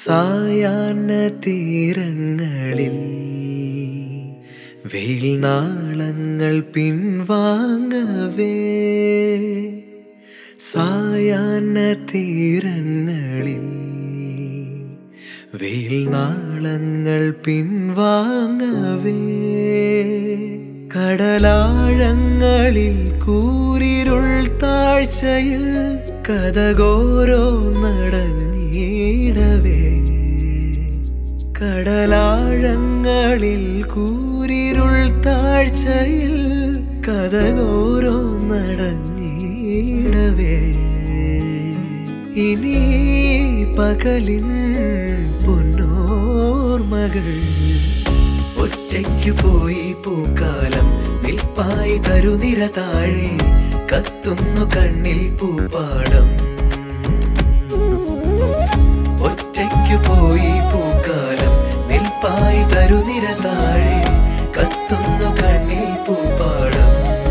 സായാഹ്ന തീരങ്ങളിൽ വെയിൽ നാളങ്ങൾ പിൻവാങ്ങവേ, സായാഹ്ന തീരങ്ങളിൽ വെയിൽ നാളങ്ങൾ പിൻവാങ്ങവേ, കടലാഴങ്ങളിൽ കൂരിരുൾ താഴ്ചയിൽ കഥകോരോ നടഞ്ഞിടവേ, കടലാഴങ്ങളിൽ കൂരിരുൾ താഴ്ചയിൽ കഥകോരോ നടഞ്ഞിടവേ, ഇനി പകലിൻ പൊന്നോർമകൾ ഒറ്റയ്ക്കു പോയി പൂക്കാലം നിൽപ്പായി തരുനിര താഴെ കത്തുന്നു കണ്ണിൽ പൂപ്പാടം. ഒറ്റയ്ക്കു പോയി പൂക്കാലം നിൽപ്പായി തരുനിര താഴെ കത്തുന്നു കണ്ണിൽ പൂപ്പാടം.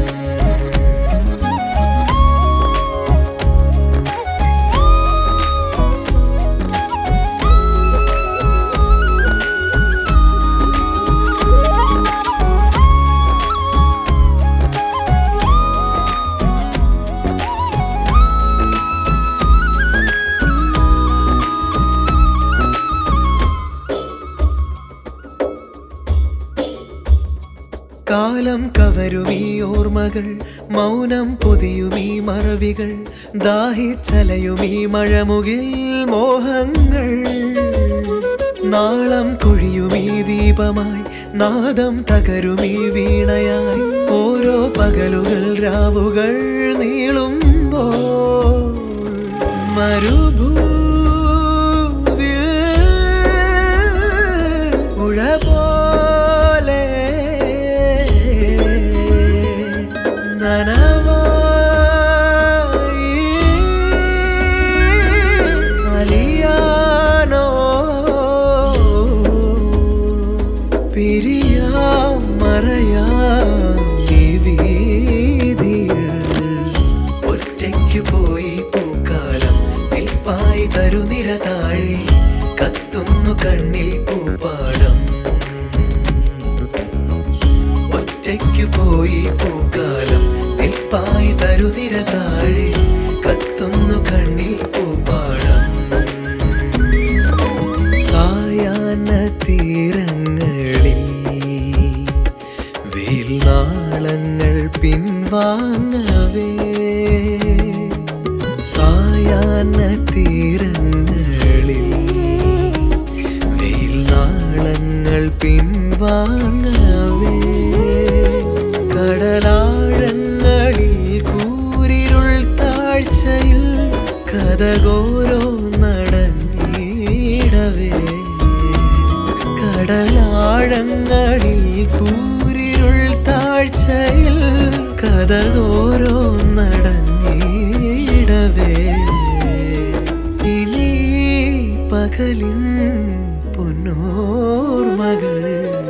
കാലം കവരുമീ ഓർമ്മകൾ, മൗനം പൊതിയുമീ മറവികൾ, ദാഹിച്ചലയുമീ മഴമുകിൽ മോഹങ്ങൾ, നാളം കൊഴിയുമീ ദീപമായി, നാദം തകരുമീ വീണയായി, ഓരോ പകലുകൾ രാവുകൾ നീളുമ്പോൾ മരുഭൂവിൽ ഉഴപോ അലിയാനോ പിരിയാം മറയാം ഈ വീതിയിൽ. ഒറ്റയ്ക്കു പോയി പൂക്കാലം നിൽപ്പായി തരുനിര താഴെ കത്തുന്നു കണ്ണിൽ പൂപ്പാടം. ഒറ്റയ്ക്കു പോയി പൂക്കാലം നിൽപ്പായി തരുനിര താഴെ കത്തുന്നു കണ്ണിൽ പൂപ്പാടം. സായാഹ്ന തീരങ്ങളിൽ വെയിൽ നാളങ്ങൾ പിൻവാങ്ങവേ, സായാഹ്ന തീരങ്ങളിൽ വെയിൽ നാളങ്ങൾ പിൻവാങ്ങവേ, കടലാഴങ്ങളിൽ കൂരിരുൾ താഴ്ചയിൽ കഥകോരോ നടഞ്ഞിടവേ, കടലാഴങ്ങളിൽ കൂരിരുൾ താഴ്ചയിൽ കഥകോരോ നടഞ്ഞിടവേ, ഇനി പകലിൻ പൊന്നോർമകൾ